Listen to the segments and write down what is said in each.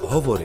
Hovory.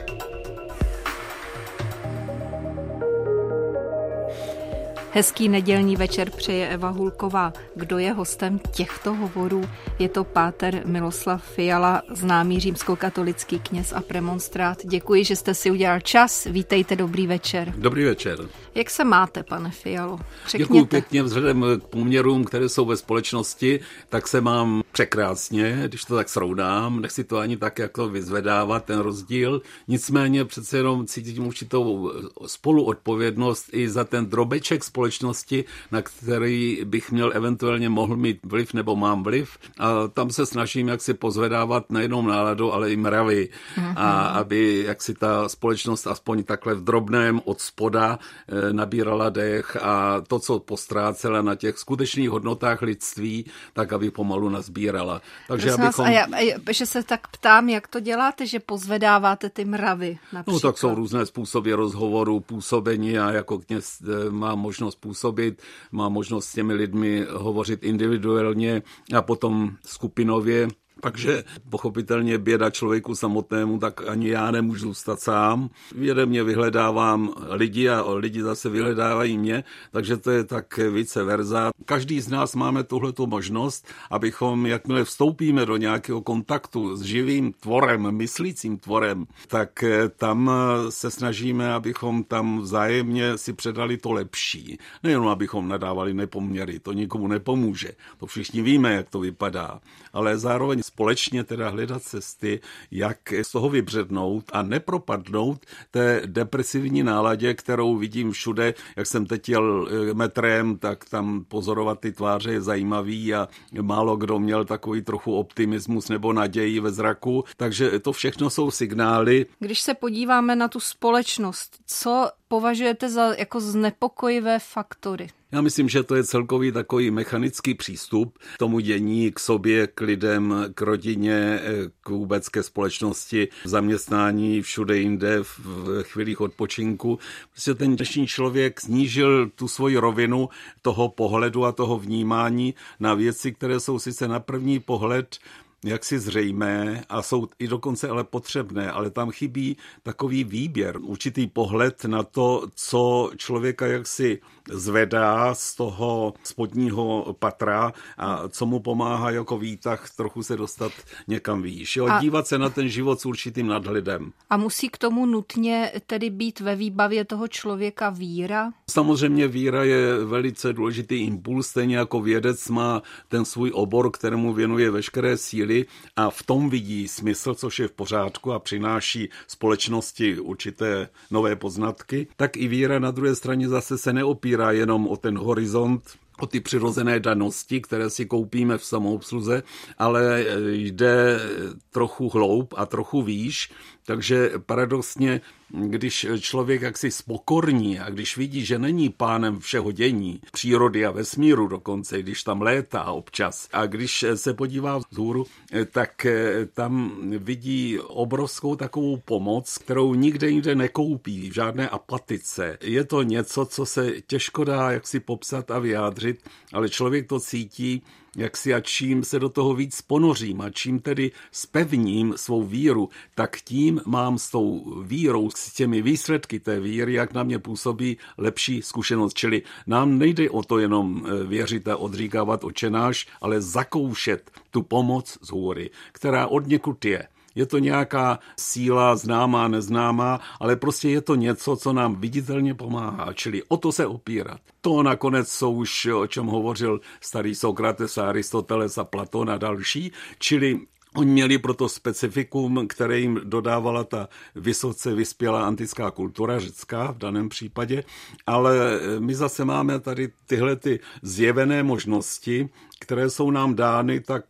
Hezký nedělní večer přeje Eva Hulková. Kdo je hostem těchto hovorů? Je to páter Miloslav Fiala, známý římskokatolický kněz a premonstrát. Děkuji, že jste si udělal čas. Vítejte, dobrý večer. Dobrý večer. Jak se máte, pane Fialo? Děkuji pěkně. Vzhledem k poměrům, které jsou ve společnosti, tak se mám překrásně, když to tak srovnám. Nechci to ani tak jako vyzvedávat, ten rozdíl. Nicméně přece jenom cítím určitou spoluodpovědnost i za ten drobeček společnosti, na který bych měl eventuálně mohl mít vliv nebo mám vliv. A tam se snažím jaksi pozvedávat nejenom náladu, ale i mravy. A aby jaksi ta společnost aspoň takhle v drobném od spoda nabírala dech a to, co postrácela na těch skutečných hodnotách lidství, tak aby pomalu nazbírala. Takže abychom... že se tak ptám, jak to děláte, že pozvedáváte ty mravy například? No tak jsou různé způsoby rozhovorů, působení a jako kněz mám možnost působit, mám možnost s těmi lidmi hovořit individuálně a potom skupinově. Takže pochopitelně běda člověku samotnému, tak ani já nemůžu zůstat sám. Věde mě vyhledávám lidi a lidi zase vyhledávají mě, takže to je tak vice versa. Každý z nás máme tuhletu možnost, abychom, jakmile vstoupíme do nějakého kontaktu s živým tvorem, myslícím tvorem, tak tam se snažíme, abychom tam vzájemně si předali to lepší. Nejenom abychom nadávali nepoměry, to nikomu nepomůže. To všichni víme, jak to vypadá, ale zároveň společně teda hledat cesty, jak z toho vybřednout a nepropadnout té depresivní náladě, kterou vidím všude. Jak jsem teď jel metrem, tak tam pozorovat ty tváře je zajímavý a málo kdo měl takový trochu optimismus nebo naději ve zraku. Takže to všechno jsou signály. Když se podíváme na tu společnost, co považujete za jako znepokojivé faktory? Já myslím, že to je celkový takový mechanický přístup k tomu dění, k sobě, k lidem, k rodině, k vůbec ke společnosti, zaměstnání, všude jinde, v chvílích odpočinku. Prostě ten dnešní člověk snížil tu svoji rovinu toho pohledu a toho vnímání na věci, které jsou sice na první pohled jaksi zřejmé a jsou i dokonce ale potřebné, ale tam chybí takový výběr, určitý pohled na to, co člověka jaksi zvedá z toho spodního patra a co mu pomáhá jako výtah trochu se dostat někam výš. Dívat se na ten život s určitým nadhledem. A musí k tomu nutně tedy být ve výbavě toho člověka víra? Samozřejmě víra je velice důležitý impuls, stejně jako vědec má ten svůj obor, kterému věnuje veškeré síly a v tom vidí smysl, což je v pořádku a přináší společnosti určité nové poznatky, tak i víra na druhé straně zase se neopírá jenom o ten horizont, o ty přirozené danosti, které si koupíme v samoobsluze, ale jde trochu hloub a trochu výš, takže paradoxně, když člověk jaksi spokorní a když vidí, že není pánem všeho dění, přírody a vesmíru dokonce, když tam létá občas a když se podívá vzhůru, tak tam vidí obrovskou takovou pomoc, kterou nikde jinde nekoupí, v žádné apatice. Je to něco, co se těžko dá jaksi popsat a vyjádřit, ale člověk to cítí, jak si a čím se do toho víc ponořím a čím tedy spevním svou víru, tak tím mám s tou vírou, s těmi výsledky té víry, jak na mě působí, lepší zkušenost. Čili nám nejde o to jenom věřit a odříkávat Otčenáš, ale zakoušet tu pomoc z hůry, která odněkud je. Je to nějaká síla známá, neznámá, ale prostě je to něco, co nám viditelně pomáhá, čili o to se opírat. To nakonec jsou už, o čem hovořil starý Sokrates a Aristoteles a Platón a další, čili oni měli proto specifikum, které jim dodávala ta vysoce vyspělá antická kultura, řecká v daném případě, ale my zase máme tady tyhle ty zjevené možnosti, které jsou nám dány, tak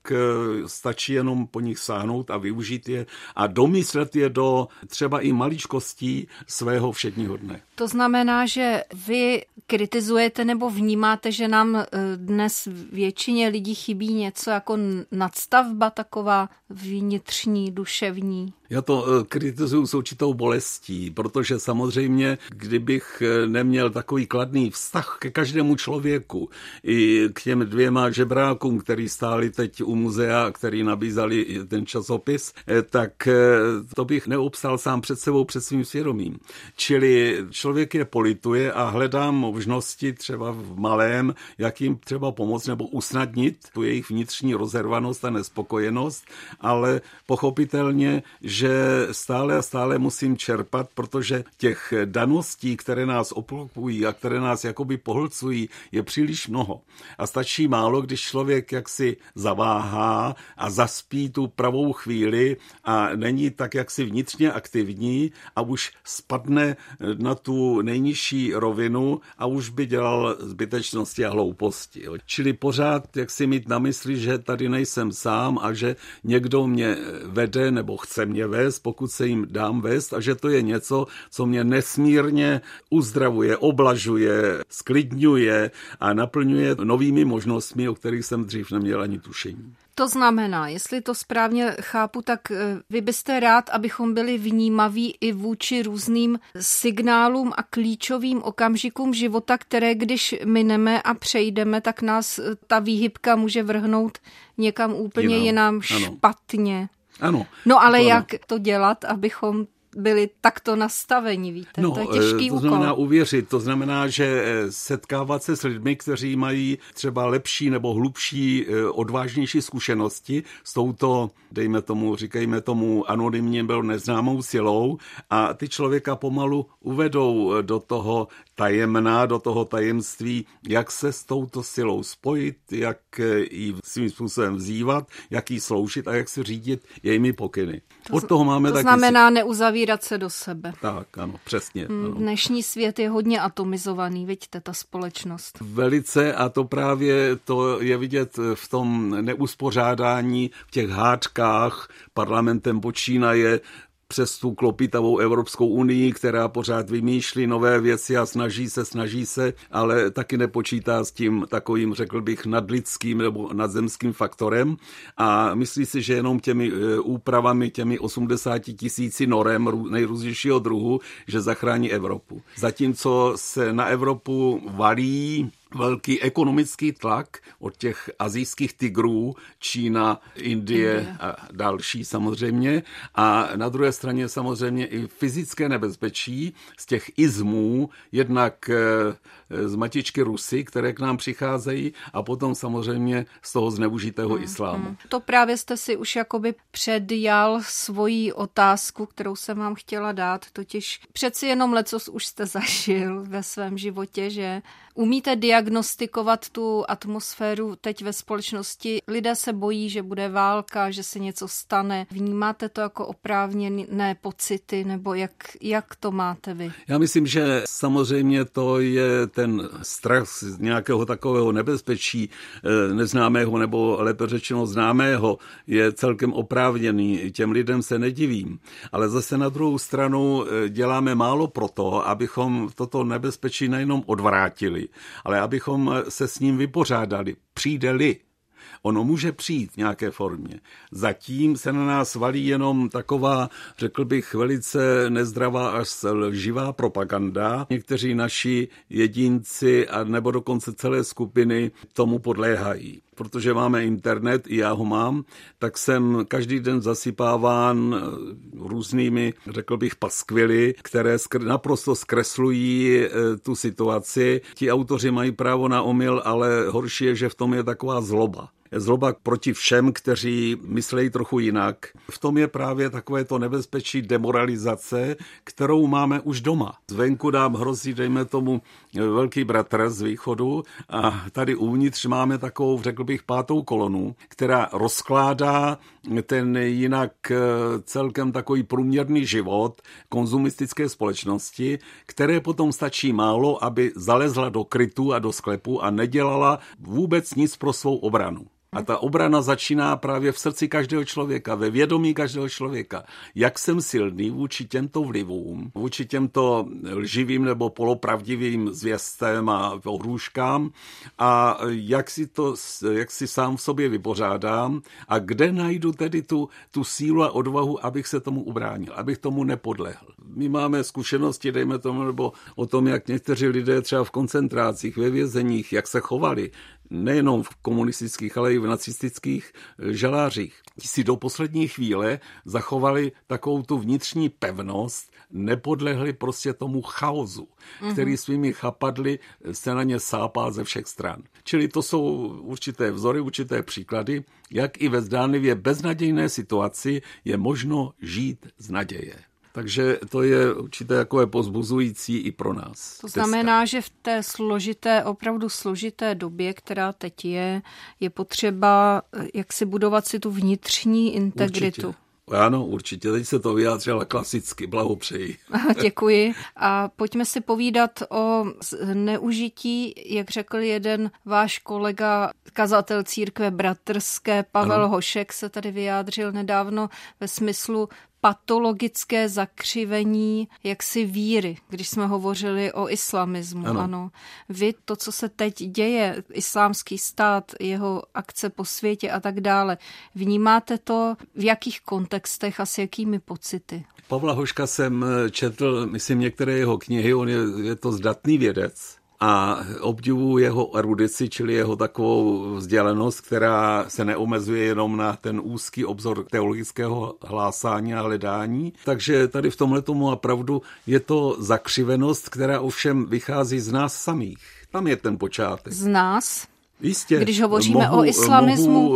stačí jenom po nich sáhnout a využít je a domyslet je do třeba i maličkostí svého všedního dne. To znamená, že vy kritizujete nebo vnímáte, že nám dnes většině lidí chybí něco jako nadstavba taková vnitřní, duševní? Já to kritizuju s určitou bolestí, protože samozřejmě, kdybych neměl takový kladný vztah ke každému člověku, i k těm 2 žebrákům, který stáli teď u muzea, který nabízali ten časopis, tak to bych neobstál sám před sebou, před svým svědomím. Čili člověk je polituje a hledá možnosti třeba v malém, jak jim třeba pomoct nebo usnadnit tu jejich vnitřní rozervanost a nespokojenost, ale pochopitelně, že stále a stále musím čerpat, protože těch daností, které nás obklopují a které nás jakoby pohlcují, je příliš mnoho. A stačí málo, když člověk jaksi zaváhá a zaspí tu pravou chvíli a není tak jaksi vnitřně aktivní a už spadne na tu nejnižší rovinu a už by dělal zbytečnosti a hlouposti. Čili pořád jak si mít na mysli, že tady nejsem sám a že někdo mě vede nebo chce mě vést, pokud se jim dám vést, a že to je něco, co mě nesmírně uzdravuje, oblažuje, sklidňuje a naplňuje novými možnostmi, o kterých jsem dřív neměl ani tušení. To znamená, jestli to správně chápu, tak vy byste rád, abychom byli vnímaví i vůči různým signálům a klíčovým okamžikům života, které když mineme a přejdeme, tak nás ta výhybka může vrhnout někam úplně jinam špatně. Ano. No ale jak to dělat, abychom byli takto nastaveni, víte? To je těžký úkol. To znamená uvěřit, to znamená, že setkávat se s lidmi, kteří mají třeba lepší nebo hlubší, odvážnější zkušenosti s touto, říkejme tomu anonymně byl neznámou silou a ty člověka pomalu uvedou do toho tajemná, do toho tajemství, jak se s touto silou spojit, jak ji svým způsobem vzývat, jak jí sloužit a jak se řídit jejími pokyny. Od toho máme to taky znamená neuzavírat se do sebe. Tak, ano, přesně. Ano. Dnešní svět je hodně atomizovaný, vidíte, ta společnost. Velice a to právě to je vidět v tom neuspořádání, v těch háčkách parlamentem počínaje přes tu klopitavou Evropskou unii, která pořád vymýšlí nové věci a snaží se, ale taky nepočítá s tím takovým, řekl bych, nadlidským nebo nadzemským faktorem a myslí si, že jenom těmi úpravami, těmi 80 000 norem nejrůznějšího druhu, že zachrání Evropu. Zatímco se na Evropu valí velký ekonomický tlak od těch asijských tigrů, Čína, Indie a další samozřejmě. A na druhé straně samozřejmě i fyzické nebezpečí z těch izmů, jednak z matičky Rusy, které k nám přicházejí a potom samozřejmě z toho zneužitého islámu. To právě jste si už jakoby předjal svoji otázku, kterou jsem vám chtěla dát, totiž přeci jenom lecos už jste zažil ve svém životě, že umíte diagnostikovat tu atmosféru teď ve společnosti. Lidé se bojí, že bude válka, že se něco stane. Vnímáte to jako oprávněné pocity, nebo jak to máte vy? Já myslím, že samozřejmě to je ten strach z nějakého takového nebezpečí neznámého nebo lépe řečeno známého je celkem oprávněný. Těm lidem se nedivím. Ale zase na druhou stranu děláme málo proto, abychom toto nebezpečí nejenom odvrátili, ale abychom se s ním vypořádali. Přijde-li. Ono může přijít v nějaké formě. Zatím se na nás valí jenom taková, řekl bych, velice nezdravá až lživá propaganda. Někteří naši jedinci a nebo dokonce celé skupiny tomu podléhají. Protože máme internet, i já ho mám, tak jsem každý den zasypáván různými, řekl bych, paskvily, které naprosto zkreslují tu situaci. Ti autoři mají právo na omyl, ale horší je, že v tom je taková zloba. Zloba proti všem, kteří myslejí trochu jinak. V tom je právě takové to nebezpečí demoralizace, kterou máme už doma. Zvenku nám hrozí, dejme tomu, velký bratr z východu a tady uvnitř máme takovou, řekl bych, pátou kolonu, která rozkládá ten jinak celkem takový průměrný život konzumistické společnosti, které potom stačí málo, aby zalezla do krytu a do sklepu a nedělala vůbec nic pro svou obranu. A ta obrana začíná právě v srdci každého člověka, ve vědomí každého člověka. Jak jsem silný vůči těmto vlivům, vůči těmto lživým nebo polopravdivým zvěstem a pohrůžkám a jak si sám v sobě vypořádám a kde najdu tedy tu sílu a odvahu, abych se tomu ubránil, abych tomu nepodlehl. My máme zkušenosti, dejme tomu, nebo o tom, jak někteří lidé třeba v koncentrácích, ve vězeních, jak se chovali, nejenom v komunistických, ale i v nacistických žalářích. Ti si do poslední chvíle zachovali takovou tu vnitřní pevnost, nepodlehli prostě tomu chaosu, který svými chapadly se na ně sápal ze všech stran. Čili to jsou určité vzory, určité příklady, jak i ve zdánlivě beznadějné situaci je možno žít z naděje. Takže to je určitě takové povzbuzující i pro nás. To znamená, že v té opravdu složité době, která teď je potřeba jak si budovat si tu vnitřní integritu. Určitě. Ano, určitě. Teď se to vyjádřila klasicky. Blahopřeji. Děkuji. A pojďme si povídat o neužití, jak řekl jeden váš kolega, kazatel církve bratrské, Pavel Hošek, se tady vyjádřil nedávno ve smyslu patologické zakřivení jaksi víry, když jsme hovořili o islamismu. Ano. Vy, to, co se teď děje, islámský stát, jeho akce po světě a tak dále, vnímáte to v jakých kontextech a s jakými pocity? Pavla Hoška jsem četl, myslím, některé jeho knihy, on je to zdatný vědec. A obdivuju jeho erudici, čili jeho takovou vzdělenost, která se neomezuje jenom na ten úzký obzor teologického hlásání a hledání. Takže tady v tomhletom má pravdu, je to zakřivenost, která ovšem vychází z nás samých. Tam je ten počátek. Z nás? Jistě. Když hovoříme o islamismu.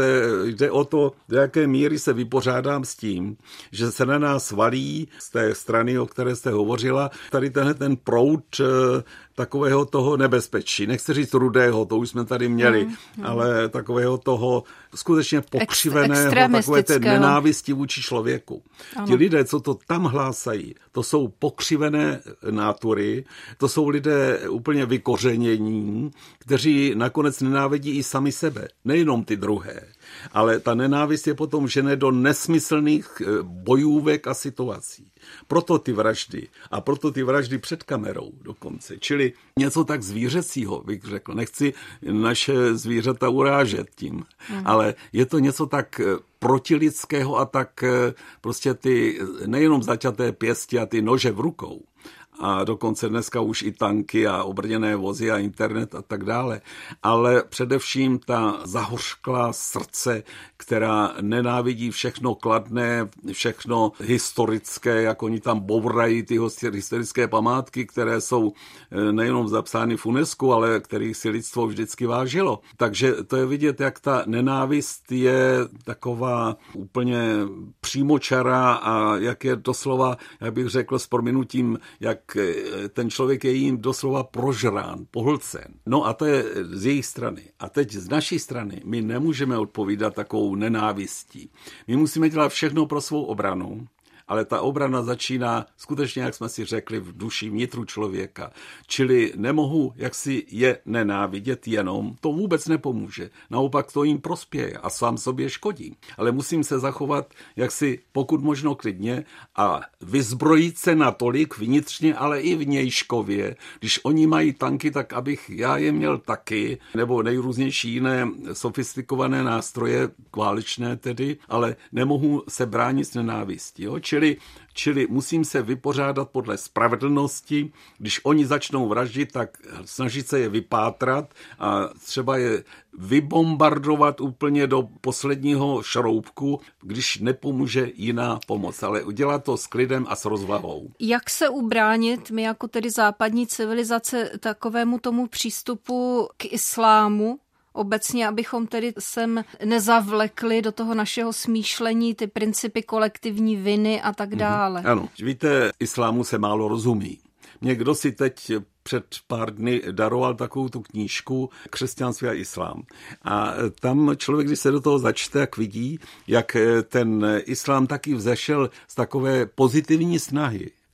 Jde o to, do jaké míry se vypořádám s tím, že se na nás valí z té strany, o které jste hovořila, tady ten proud takového toho nebezpečí. Nechci říct rudého, to už jsme tady měli, ale takového toho skutečně pokřiveného, takové té nenávisti vůči člověku. Ano. Ti lidé, co to tam hlásají, to jsou pokřivené nátury, to jsou lidé úplně vykořenění, kteří nakonec nenávidí i sami sebe, nejenom ty druhé. Ale ta nenávist je potom žené do nesmyslných bojůvek a situací. Proto ty vraždy. A proto ty vraždy před kamerou dokonce. Čili něco tak zvířecího, bych řekl. Nechci naše zvířata urážet tím. Ale je to něco tak protilidského a tak prostě ty nejenom zaťaté pěsti a ty nože v rukou. A dokonce dneska už i tanky a obrněné vozy a internet a tak dále. Ale především ta zahořklá srdce, která nenávidí všechno kladné, všechno historické, jak oni tam bourají ty historické památky, které jsou nejenom zapsány v UNESCO, ale kterých si lidstvo vždycky vážilo. Takže to je vidět, jak ta nenávist je taková úplně přímočará a jak je doslova, jak bych řekl s prominutím, jak ten člověk je jim doslova prožrán, pohlcen. No a to je z jejich strany. A teď z naší strany my nemůžeme odpovídat takovou nenávistí. My musíme dělat všechno pro svou obranu, ale ta obrana začíná skutečně, jak jsme si řekli, v duši vnitru člověka. Čili nemohu jaksi je nenávidět jenom, to vůbec nepomůže. Naopak to jim prospěje a sám sobě škodí. Ale musím se zachovat jaksi pokud možno klidně a vyzbrojit se natolik vnitřně, ale i vnějškově. Když oni mají tanky, tak abych já je měl taky, nebo nejrůznější jiné sofistikované nástroje, válečné tedy, ale nemohu se bránit s nenávistí. Jo? Čili musím se vypořádat podle spravedlnosti. Když oni začnou vraždit, tak snažit se je vypátrat a třeba je vybombardovat úplně do posledního šroubku, když nepomůže jiná pomoc. Ale udělat to s klidem a s rozvahou. Jak se ubránit, my jako tedy západní civilizace, takovému tomu přístupu k islámu? Obecně, abychom tedy sem nezavlekli do toho našeho smýšlení ty principy kolektivní viny a tak dále. Ano, víte, islámu se málo rozumí. Někdo si teď před pár dny daroval takovou tu knížku Křesťanství a islám. A tam člověk, když se do toho začte, tak vidí, jak ten islám taky vzešel z takové pozitivní snahy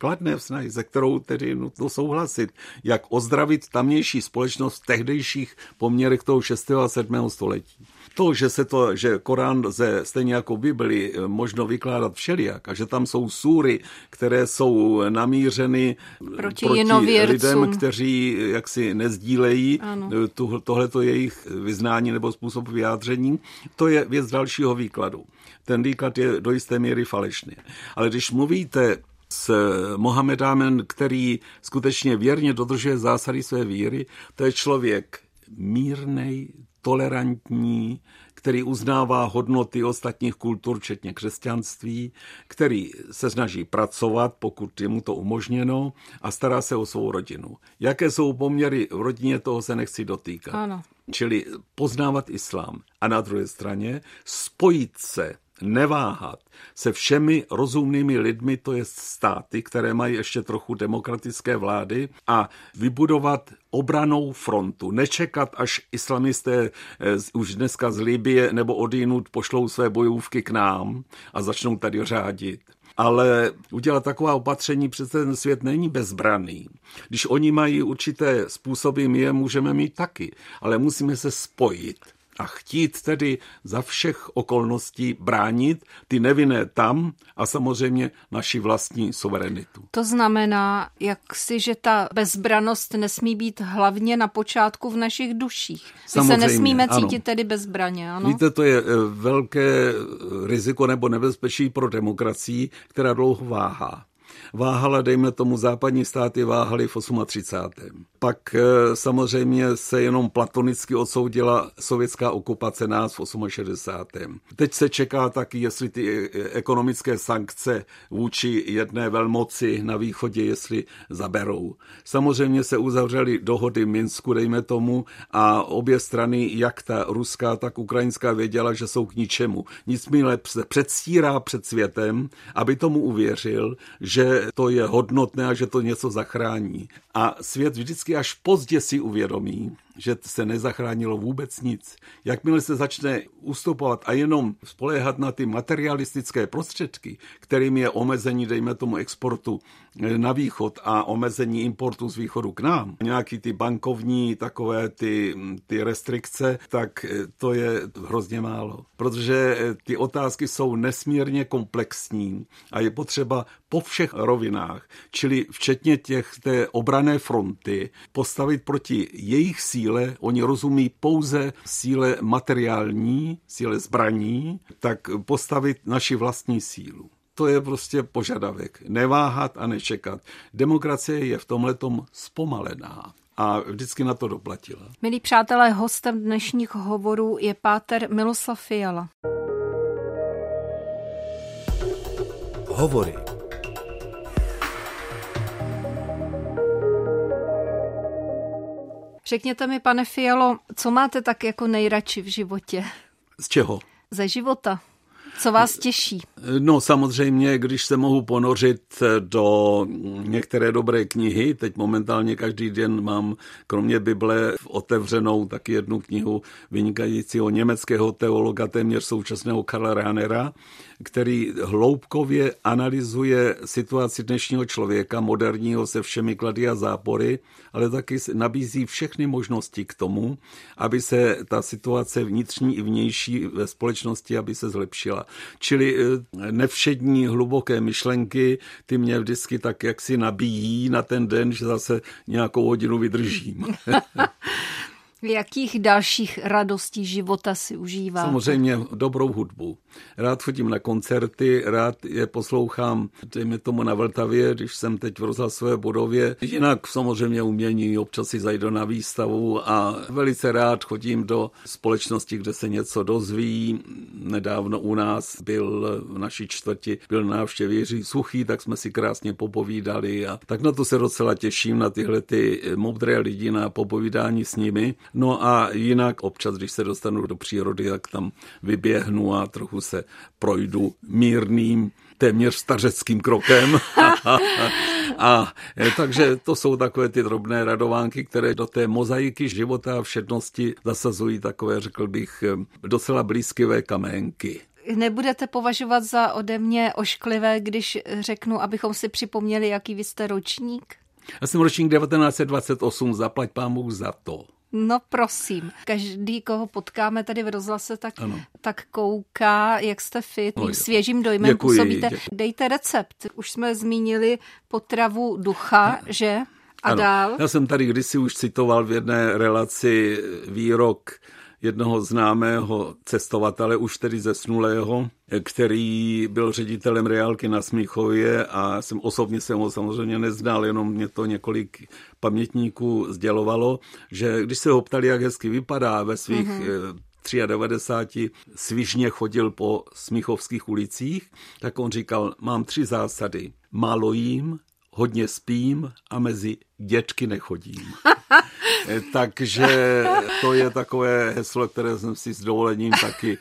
kladné snahy, se kterou tedy nutno souhlasit, jak ozdravit tamnější společnost v tehdejších poměrech toho 6. a 7. století. To, že Korán lze stejně jako Bibli možno vykládat všelijak a že tam jsou súry, které jsou namířeny proti lidem, kteří jaksi nezdílejí tohleto jejich vyznání nebo způsob vyjádření, to je věc dalšího výkladu. Ten výklad je do jisté míry falešný. Ale když mluvíte s Mohamedánem, který skutečně věrně dodržuje zásady své víry, to je člověk mírnej, tolerantní, který uznává hodnoty ostatních kultur, včetně křesťanství, který se snaží pracovat, pokud je mu to umožněno, a stará se o svou rodinu. Jaké jsou poměry v rodině, toho se nechci dotýkat. Ano. Čili poznávat islám a na druhé straně spojit se, neváhat se všemi rozumnými lidmi, to je státy, které mají ještě trochu demokratické vlády, a vybudovat obrannou frontu. Nečekat, až islamisté už dneska z Libye nebo odjinud pošlou své bojůvky k nám a začnou tady řádit. Ale udělat taková opatření, přece ten svět není bezbranný. Když oni mají určité způsoby, my je můžeme mít taky, ale musíme se spojit a chtít tedy za všech okolností bránit ty nevinné tam a samozřejmě naši vlastní suverenitu. To znamená, že ta bezbranost nesmí být hlavně na počátku v našich duších. My se nesmíme cítit tedy bezbraně. Ano? Víte, to je velké riziko nebo nebezpečí pro demokracii, která dlouho váhá. Váhala, dejme tomu, západní státy váhaly v 38. Pak samozřejmě se jenom platonicky odsoudila sovětská okupace nás v 68. Teď se čeká taky, jestli ty ekonomické sankce vůči jedné velmoci na východě, jestli zaberou. Samozřejmě se uzavřely dohody v Minsku, dejme tomu, a obě strany, jak ta ruská, tak ukrajinská, věděla, že jsou k ničemu. Nicméně se předstírá před světem, aby tomu uvěřil, že to je hodnotné a že to něco zachrání. A svět vždycky až pozdě si uvědomí, že se nezachránilo vůbec nic. Jakmile se začne ustupovat a jenom spoléhat na ty materialistické prostředky, kterým je omezení, dejme tomu, exportu na východ a omezení importu z východu k nám, nějaký ty bankovní takové ty restrikce, tak to je hrozně málo. Protože ty otázky jsou nesmírně komplexní a je potřeba po všech rovinách, čili včetně té obranné fronty, postavit proti jejich síle, oni rozumí pouze síle materiální, síle zbraní, tak postavit naši vlastní sílu. To je prostě požadavek. Neváhat a nečekat. Demokracie je v tomhletom zpomalená a vždycky na to doplatila. Milí přátelé, hostem dnešních hovorů je páter Miloslav Fiala. Hovory. Řekněte mi, pane Fialo, co máte tak jako nejradši v životě? Z čeho? Ze života. Co vás těší? No samozřejmě, když se mohu ponořit do některé dobré knihy, teď momentálně každý den mám kromě Bible otevřenou taky jednu knihu vynikajícího německého teologa, téměř současného Karla Rahnera, který hloubkově analyzuje situaci dnešního člověka, moderního, se všemi klady a zápory, ale taky nabízí všechny možnosti k tomu, aby se ta situace vnitřní i vnější ve společnosti, aby se zlepšila. Čili nevšední hluboké myšlenky, ty mě vždycky tak jaksi nabíjí na ten den, že zase nějakou hodinu vydržím. Jakých dalších radostí života si užíváte? Samozřejmě dobrou hudbu. Rád chodím na koncerty, rád je poslouchám, dejme tomu na Vltavě, když jsem teď v rozhlasové budově. Jinak samozřejmě umění, občas si zajdu na výstavu a velice rád chodím do společnosti, kde se něco dozví. Nedávno u nás v naší čtvrti byl návštěvě Jiří Suchý, tak jsme si krásně popovídali a tak na to se docela těším, na tyhle ty moudré lidi, na popovídání s nimi. No a jinak občas, když se dostanu do přírody, tak tam vyběhnu a trochu se projdu mírným, téměř stařeckým krokem. Takže to jsou takové ty drobné radovánky, které do té mozaiky života a všednosti zasazují takové, řekl bych, docela blízkivé kamenky. nebudete považovat za ode mě ošklivé, když řeknu, abychom si připomněli, jaký vy jste ročník? Já jsem ročník 1928, zaplať pámu za to. No prosím, každý, koho potkáme tady v rozhlase, tak kouká, jak jste fit, svěžím dojmem působíte. Dejte recept. Už jsme zmínili potravu ducha, že? A dál? Já jsem tady kdysi už citoval v jedné relaci výrok jednoho známého cestovatele, už tedy zesnulého, který byl ředitelem reálky na Smíchově a osobně jsem ho samozřejmě neznal, jenom mě to několik pamětníků sdělovalo, že když se ho ptali, jak hezky vypadá ve svých 93 svižně chodil po smíchovských ulicích, tak on říkal, mám 3 zásady. Málo jím, hodně spím a mezi děčky nechodím. Takže to je takové heslo, které jsem si s dovolením taky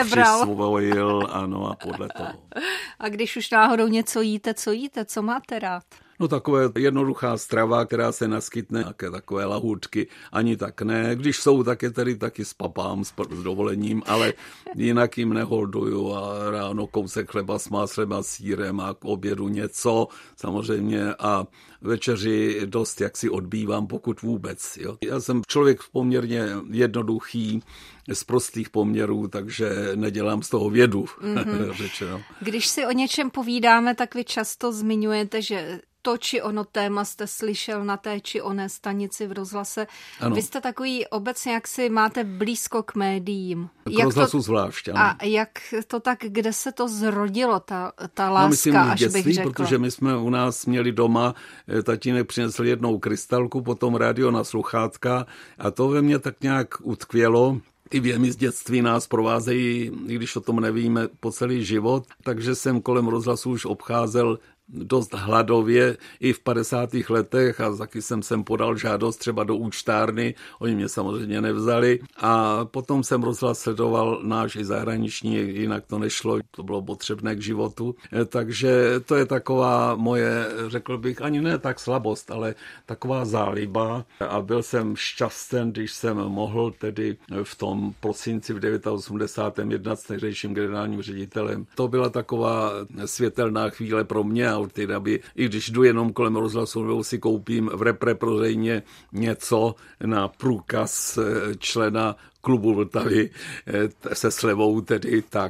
přisvojil, ano, a podle toho. A když už náhodou něco jíte, co máte rád? No takové jednoduchá strava, která se naskytne, nějaké takové lahůdky, ani tak ne. Když jsou, tak je tedy taky spapám s dovolením, ale jinak jim neholduju a ráno kousek chleba s máslem a sýrem a k obědu něco samozřejmě a večeři dost jaksi odbývám, pokud vůbec. Jo. Já jsem člověk poměrně jednoduchý, z prostých poměrů, takže nedělám z toho vědu. Řečeno. Když si o něčem povídáme, tak vy často zmiňujete, že to či ono téma jste slyšel na té či oné stanici v rozhlase. Ano. Vy jste takový obecně, jak si máte blízko k médiím. K rozhlasu zvlášť, ano. A jak to tak, kde se to zrodilo, ta láska, myslím, až dětství, bych řekla? Protože my jsme u nás měli doma, tatínek přinesl jednou krystalku, potom rádio na sluchátka a to ve mně tak nějak utkvělo. Ty věmy z dětství nás provázejí, i když o tom nevíme, po celý život, takže jsem kolem rozhlasu už obcházel dost hladově i v 50. letech a taky jsem sem podal žádost třeba do účtárny, oni mě samozřejmě nevzali a potom jsem rozhlas sledoval náš i zahraniční, jinak to nešlo, to bylo potřebné k životu, takže to je taková moje, řekl bych, ani ne tak slabost, ale taková záliba a byl jsem šťasten, když jsem mohl tedy v tom prosinci v 89. jednat s tehdejším generálním ředitelem. To byla taková světelná chvíle pro mě a od té doby, i když jdu jenom kolem rozhlasu, nebo si koupím v reprodejně něco na průkaz člena klubu Vltavy se slevou tedy, tak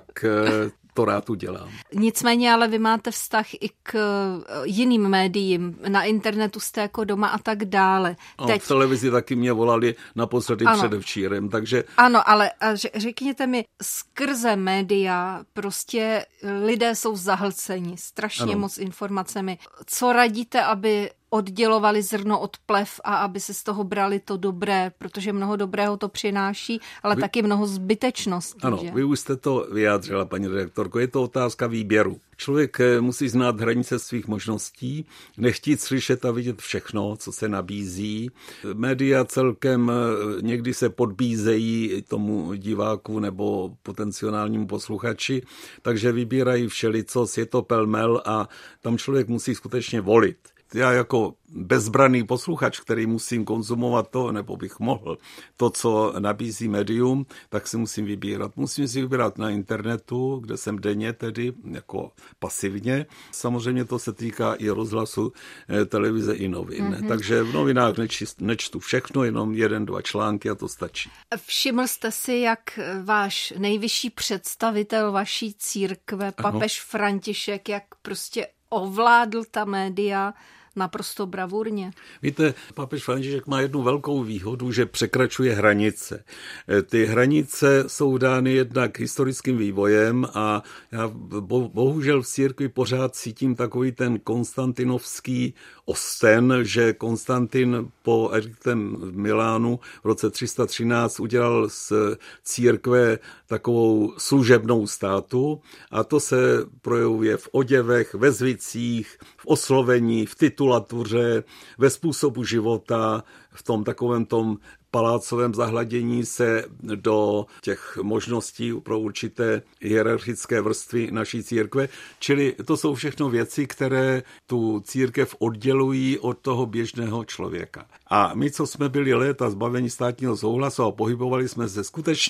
to rád udělám. Nicméně ale vy máte vztah i k jiným médiím. Na internetu jste jako doma a tak dále. Teď... V televizi taky mě volali naposledy předevčírem, takže... Ano, ale řekněte mi, skrze média prostě lidé jsou zahlceni strašně moc informacemi. Co radíte, aby oddělovali zrno od plev a aby se z toho brali to dobré, protože mnoho dobrého to přináší, ale taky mnoho zbytečností. Ano, že? Vy už jste to vyjádřila, paní redaktorko, je to otázka výběru. Člověk musí znát hranice svých možností, nechtít slyšet a vidět všechno, co se nabízí. Média celkem někdy se podbízejí tomu diváku nebo potenciálnímu posluchači, takže vybírají všelicos, je to pelmel a tam člověk musí skutečně volit. Já jako bezbranný posluchač, který musím konzumovat to, nebo bych mohl, to, co nabízí médium, tak si musím vybírat. Musím si vybírat na internetu, kde jsem denně tedy, jako pasivně. Samozřejmě to se týká i rozhlasu, televize i novin. Takže v novinách nečtu všechno, jenom 1-2 články a to stačí. Všiml jste si, jak váš nejvyšší představitel vaší církve, papež František, jak prostě ovládl ta média naprosto bravurně. Víte, papež František má jednu velkou výhodu, že překračuje hranice. Ty hranice jsou dány jednak historickým vývojem a já bohužel v církvi pořád cítím takový ten konstantinovský osten, že Konstantin po ediktém v Milánu v roce 313 udělal z církve takovou služebnou státu a to se projevuje v oděvech, ve zvicích, v oslovení, v titulatuře, ve způsobu života, v tom takovém tom palácovém zahladění se do těch možností pro určité hierarchické vrstvy naší církve. Čili to jsou všechno věci, které tu církev oddělují od toho běžného člověka. A my, co jsme byli léta zbaveni státního souhlasu a pohybovali jsme se skutečně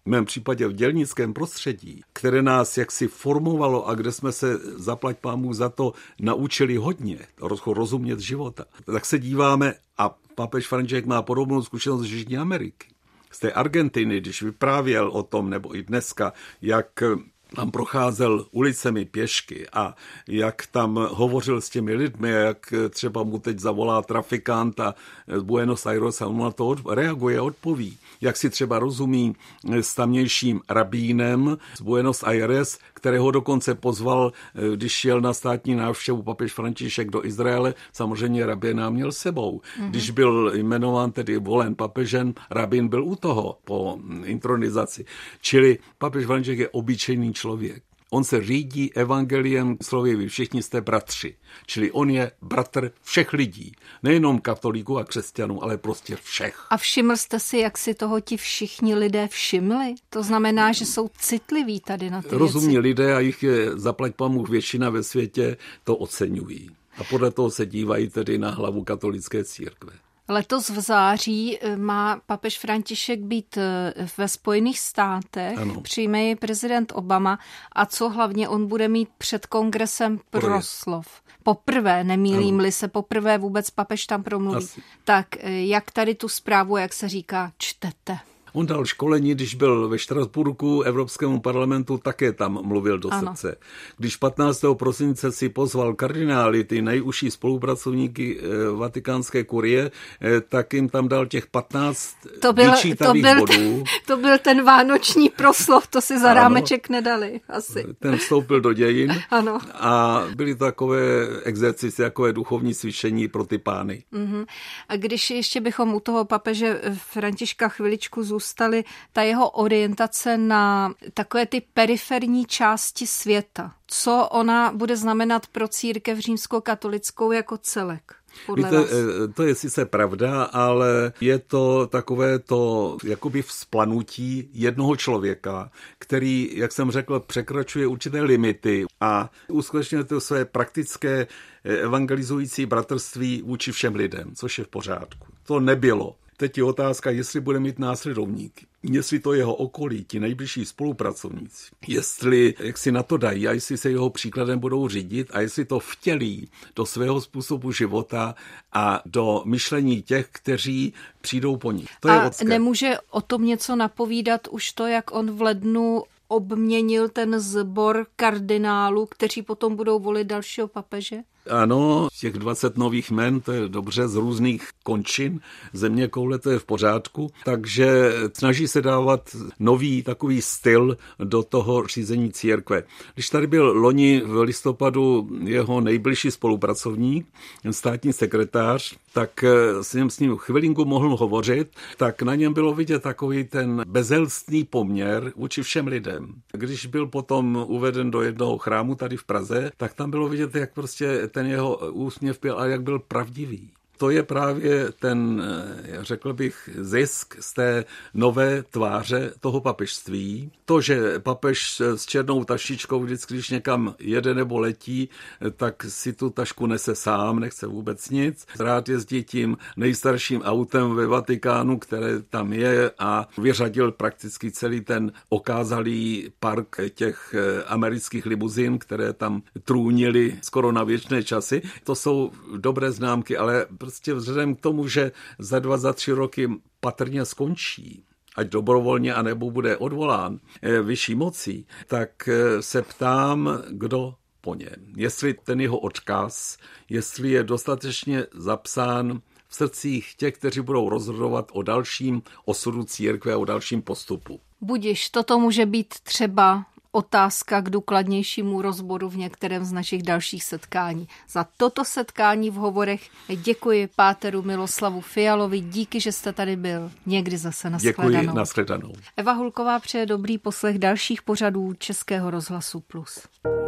v mém případě v dělnickém prostředí, které nás jaksi formovalo a kde jsme se, zaplať pánbůh za to, naučili hodně rozumět života, tak se díváme a papež František má podobnou zkušenost z Jižní Ameriky. Z té Argentiny, když vyprávěl o tom, nebo i dneska, jak tam procházel ulicemi pěšky a jak tam hovořil s těmi lidmi, jak třeba mu teď zavolá trafikant a z Buenos Aires a on na to reaguje, odpoví. Jak si třeba rozumí s tamnějším rabínem z Buenos Aires, kterého dokonce pozval, když šel na státní návštěvu papež František do Izraele, samozřejmě rabína měl sebou. Když byl jmenován, tedy volen papežem, rabín byl u toho po intronizaci. Čili papež František je obyčejný člověk. On se řídí evangeliem slovy, vy všichni jste bratři. Čili on je bratr všech lidí. Nejenom katolíků a křesťanů, ale prostě všech. A všiml jste si, jak si toho ti všichni lidé všimli? To znamená, že jsou citliví tady na ty Rozumní věci. lidé, a jich je zaplať pánbůh většina ve světě, to oceňují. A podle toho se dívají tedy na hlavu katolické církve. Letos v září má papež František být ve Spojených státech, ano. Přijme ji prezident Obama a co hlavně on bude mít před kongresem proslov. Poprvé, nemýlím-li se, poprvé vůbec papež tam promluví. Asi. Tak jak tady tu zprávu, jak se říká, čtete? On dal školení, když byl ve Štrasburku Evropskému parlamentu, také tam mluvil do srdce. Když 15. prosince si pozval kardinály, ty nejužší spolupracovníky vatikánské kurie, tak jim tam dal těch 15 vyčítavých bodů. To byl ten vánoční proslov, to si za rámeček nedali asi. Ten vstoupil do dějin. Ano. A byly to takové exercice, takové duchovní cvičení pro ty pány. A když ještě bychom u toho papeže Františka chviličku zůstali, ta jeho orientace na takové ty periferní části světa. Co ona bude znamenat pro církev římskokatolickou jako celek? Víte, to je sice pravda, ale je to takové to jakoby vzplanutí jednoho člověka, který, jak jsem řekl, překračuje určité limity a uskutečňuje to své praktické evangelizující bratrství vůči všem lidem, což je v pořádku. To nebylo. Teď je otázka, jestli bude mít následovníky, jestli to jeho okolí, ti nejbližší spolupracovníci, jestli jak si na to dají a jestli se jeho příkladem budou řídit a jestli to vtělí do svého způsobu života a do myšlení těch, kteří přijdou po nich. To je a odské. Nemůže o tom něco napovídat už to, jak on v lednu obměnil ten sbor kardinálů, kteří potom budou volit dalšího papeže? Ano, těch 20 nových jmen, to je dobře, z různých končin země koule, to je v pořádku, takže snaží se dávat nový takový styl do toho řízení církve. Když tady byl loni v listopadu jeho nejbližší spolupracovník, státní sekretář, tak s ním chvilinku mohl hovořit, tak na něm bylo vidět takový ten bezelstný poměr vůči všem lidem. Když byl potom uveden do jednoho chrámu tady v Praze, tak tam bylo vidět, jak prostě ten jeho úsměv byl a jak byl pravdivý. To je právě ten, řekl bych, zisk z té nové tváře toho papežství. To, že papež s černou taštičkou vždycky, když někam jede nebo letí, tak si tu tašku nese sám, nechce vůbec nic. Rád jezdí tím nejstarším autem ve Vatikánu, které tam je a vyřadil prakticky celý ten okázalý park těch amerických limuzín, které tam trůnily skoro na věčné časy. To jsou dobré známky, ale prostě vzhledem k tomu, že za 2, za 3 roky patrně skončí, ať dobrovolně, anebo bude odvolán vyšší mocí, tak se ptám, kdo po něm. Jestli ten jeho odkaz, jestli je dostatečně zapsán v srdcích těch, kteří budou rozhodovat o dalším osudu církve a o dalším postupu. Budiš, toto může být třeba otázka k důkladnějšímu rozboru v některém z našich dalších setkání. Za toto setkání v Hovorech děkuji páteru Miloslavu Fialovi, díky, že jste tady byl. Někdy zase nashledanou. Děkuji, nashledanou. Eva Hulková přeje dobrý poslech dalších pořadů Českého rozhlasu Plus.